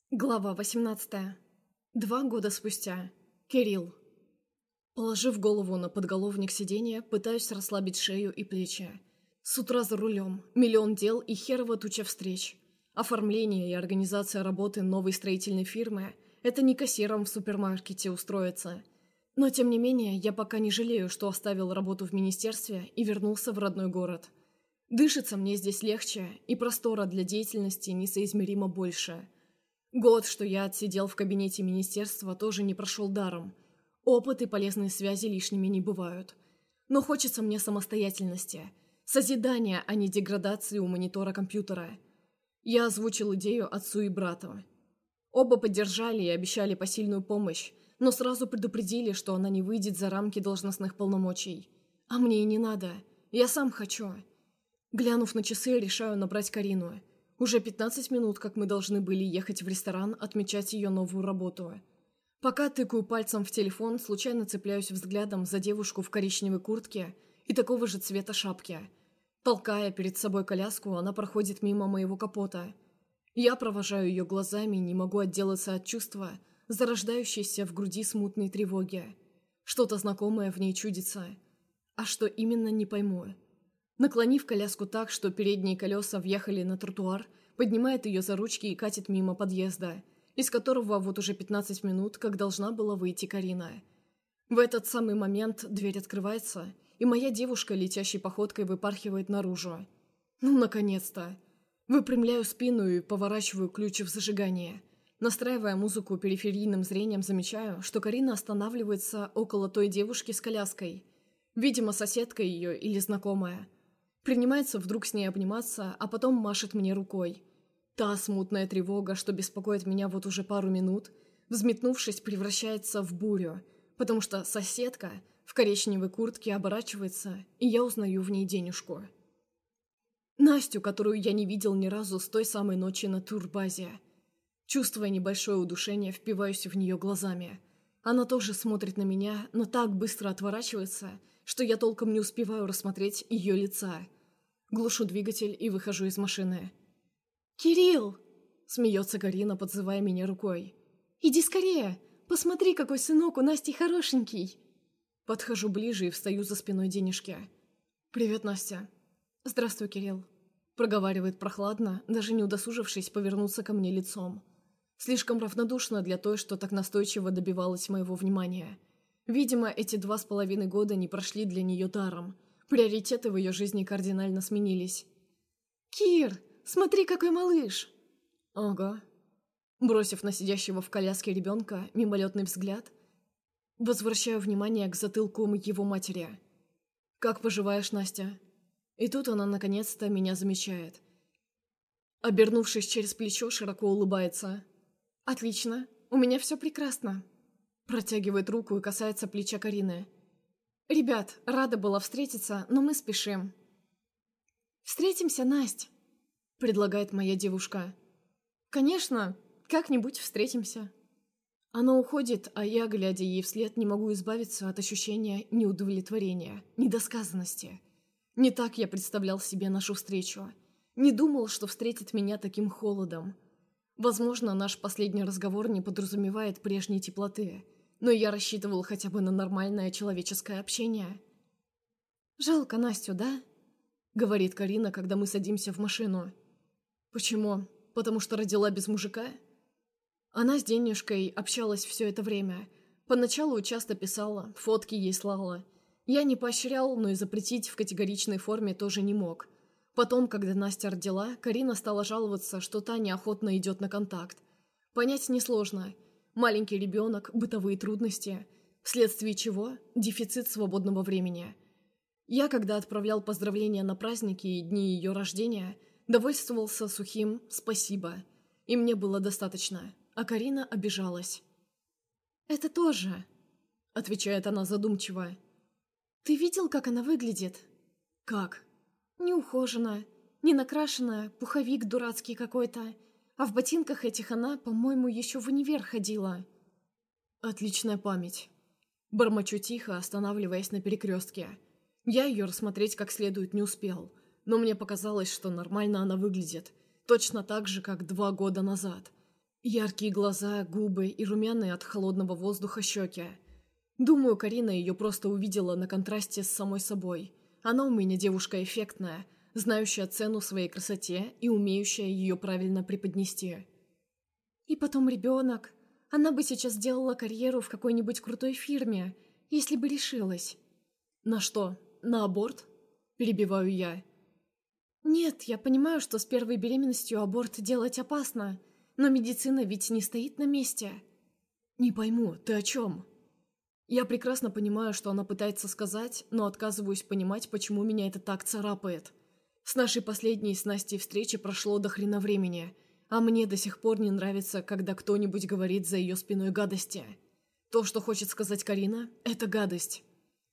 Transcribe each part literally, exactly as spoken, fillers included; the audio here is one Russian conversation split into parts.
Глава восемнадцатая. Два года спустя. Кирилл. Положив голову на подголовник сиденья, пытаюсь расслабить шею и плечи. С утра за рулем. Миллион дел и херова туча встреч. Оформление и организация работы новой строительной фирмы – это не кассиром в супермаркете устроиться. Но, тем не менее, я пока не жалею, что оставил работу в министерстве и вернулся в родной город. Дышится мне здесь легче, и простора для деятельности несоизмеримо больше. Год, что я отсидел в кабинете министерства, тоже не прошел даром. Опыт и полезные связи лишними не бывают. Но хочется мне самостоятельности, созидания, а не деградации у монитора компьютера. Я озвучил идею отцу и брату. Оба поддержали и обещали посильную помощь, но сразу предупредили, что она не выйдет за рамки должностных полномочий. А мне и не надо. Я сам хочу. Глянув на часы, решаю набрать Карину. Уже пятнадцать минут, как мы должны были ехать в ресторан, отмечать ее новую работу. Пока тыкаю пальцем в телефон, случайно цепляюсь взглядом за девушку в коричневой куртке и такого же цвета шапки. Толкая перед собой коляску, она проходит мимо моего капота. Я провожаю ее глазами и не могу отделаться от чувства, зарождающейся в груди смутной тревоги. Что-то знакомое в ней чудится. А что именно, не пойму. Наклонив коляску так, что передние колеса въехали на тротуар, поднимает ее за ручки и катит мимо подъезда, из которого вот уже пятнадцать минут, как должна была выйти Карина. В этот самый момент дверь открывается, и моя девушка летящей походкой выпархивает наружу. Ну, наконец-то! Выпрямляю спину и поворачиваю ключ в зажигание. Настраивая музыку периферийным зрением, замечаю, что Карина останавливается около той девушки с коляской. Видимо, соседка ее или знакомая. Принимается вдруг с ней обниматься, а потом машет мне рукой. Та смутная тревога, что беспокоит меня вот уже пару минут, взметнувшись, превращается в бурю, потому что соседка в коричневой куртке оборачивается, и я узнаю в ней Денюшку. Настю, которую я не видел ни разу с той самой ночи на турбазе. Чувствуя небольшое удушение, впиваюсь в нее глазами. Она тоже смотрит на меня, но так быстро отворачивается, что я толком не успеваю рассмотреть ее лица. Глушу двигатель и выхожу из машины. «Кирилл!» – смеется Карина, подзывая меня рукой. «Иди скорее! Посмотри, какой сынок у Насти хорошенький!» Подхожу ближе и встаю за спиной Денежки. «Привет, Настя!» «Здравствуй, Кирилл!» – проговаривает прохладно, даже не удосужившись повернуться ко мне лицом. Слишком равнодушно для той, что так настойчиво добивалась моего внимания. Видимо, эти два с половиной года не прошли для нее даром. Приоритеты в ее жизни кардинально сменились. «Кир, смотри, какой малыш!» «Ага». Бросив на сидящего в коляске ребенка мимолетный взгляд, возвращаю внимание к затылку его матери. «Как поживаешь, Настя?» И тут она наконец-то меня замечает. Обернувшись через плечо, широко улыбается. «Отлично, у меня все прекрасно». Протягивает руку и касается плеча Карины. «Ребят, рада была встретиться, но мы спешим». «Встретимся, Насть», — предлагает моя девушка. «Конечно, как-нибудь встретимся». Она уходит, а я, глядя ей вслед, не могу избавиться от ощущения неудовлетворения, недосказанности. Не так я представлял себе нашу встречу. Не думал, что встретит меня таким холодом. Возможно, наш последний разговор не подразумевает прежней теплоты, но я рассчитывал хотя бы на нормальное человеческое общение. «Жалко Настю, да?» — говорит Карина, когда мы садимся в машину. «Почему? Потому что родила без мужика?» Она с Денюшкой общалась все это время. Поначалу часто писала, фотки ей слала. Я не поощрял, но и запретить в категоричной форме тоже не мог. Потом, когда Настя родила, Карина стала жаловаться, что та неохотно идет на контакт. Понять несложно. Маленький ребенок, бытовые трудности, вследствие чего дефицит свободного времени. Я, когда отправлял поздравления на праздники и дни ее рождения, довольствовался сухим «спасибо», и мне было достаточно, а Карина обижалась. «Это тоже», — отвечает она задумчиво. «Ты видел, как она выглядит?» «Как?» «Неухоженная, не накрашенная, пуховик дурацкий какой-то. А в ботинках этих она, по-моему, еще в универ ходила». «Отличная память». Бормочу тихо, останавливаясь на перекрестке. Я ее рассмотреть как следует не успел, но мне показалось, что нормально она выглядит. Точно так же, как два года назад. Яркие глаза, губы и румяные от холодного воздуха щеки. Думаю, Карина ее просто увидела на контрасте с самой собой. Она у меня девушка эффектная, знающая цену своей красоте и умеющая ее правильно преподнести. И потом ребенок. Она бы сейчас сделала карьеру в какой-нибудь крутой фирме, если бы решилась. На что? На аборт? Перебиваю я. Нет, я понимаю, что с первой беременностью аборт делать опасно, но медицина ведь не стоит на месте. Не пойму, ты о чем? Я прекрасно понимаю, что она пытается сказать, но отказываюсь понимать, почему меня это так царапает. С нашей последней с Настей встречи прошло до хрена времени, а мне до сих пор не нравится, когда кто-нибудь говорит за ее спиной гадости. То, что хочет сказать Карина, это гадость.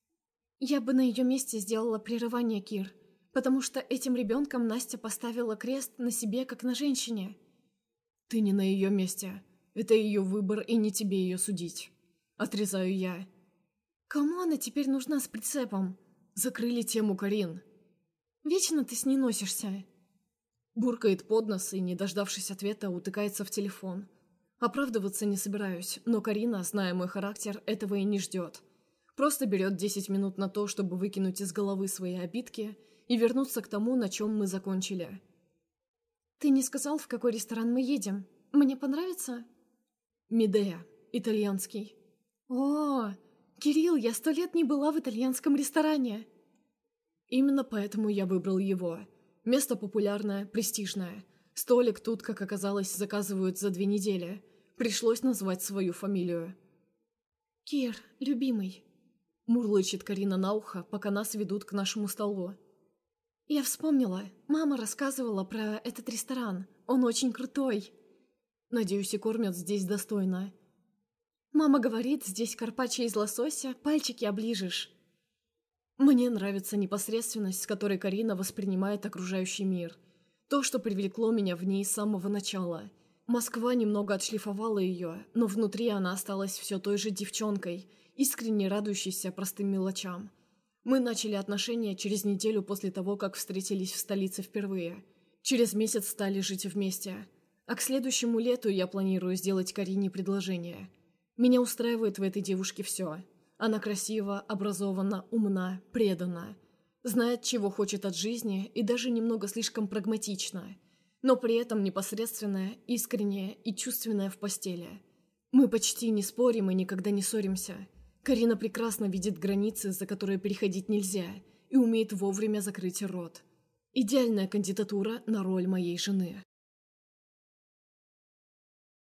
Я бы на ее месте сделала прерывание, Кир, потому что этим ребенком Настя поставила крест на себе, как на женщине. Ты не на ее месте. Это ее выбор, и не тебе ее судить. Отрезаю я. Кому она теперь нужна с прицепом? Закрыли тему, Карин. Вечно ты с ней носишься. Буркает под нос и, не дождавшись ответа, утыкается в телефон. Оправдываться не собираюсь, но Карина, зная мой характер, этого и не ждет. Просто берет десять минут на то, чтобы выкинуть из головы свои обидки и вернуться к тому, на чем мы закончили. «Ты не сказал, в какой ресторан мы едем? Мне понравится?» «Медея. Итальянский». «О, Кирилл, я сто лет не была в итальянском ресторане!» Именно поэтому я выбрал его. Место популярное, престижное. Столик тут, как оказалось, заказывают за две недели. Пришлось назвать свою фамилию. «Кир, любимый», — мурлычет Карина на ухо, пока нас ведут к нашему столу. «Я вспомнила. Мама рассказывала про этот ресторан. Он очень крутой. Надеюсь, и кормят здесь достойно. Мама говорит, здесь карпаччо из лосося, пальчики оближешь». Мне нравится непосредственность, с которой Карина воспринимает окружающий мир. То, что привлекло меня в ней с самого начала. Москва немного отшлифовала ее, но внутри она осталась все той же девчонкой, искренне радующейся простым мелочам. Мы начали отношения через неделю после того, как встретились в столице впервые. Через месяц стали жить вместе. А к следующему лету я планирую сделать Карине предложение. Меня устраивает в этой девушке все. Она красива, образована, умна, предана. Знает, чего хочет от жизни, и даже немного слишком прагматична. Но при этом непосредственная, искренняя и чувственная в постели. Мы почти не спорим и никогда не ссоримся. Карина прекрасно видит границы, за которые переходить нельзя, и умеет вовремя закрыть рот. Идеальная кандидатура на роль моей жены.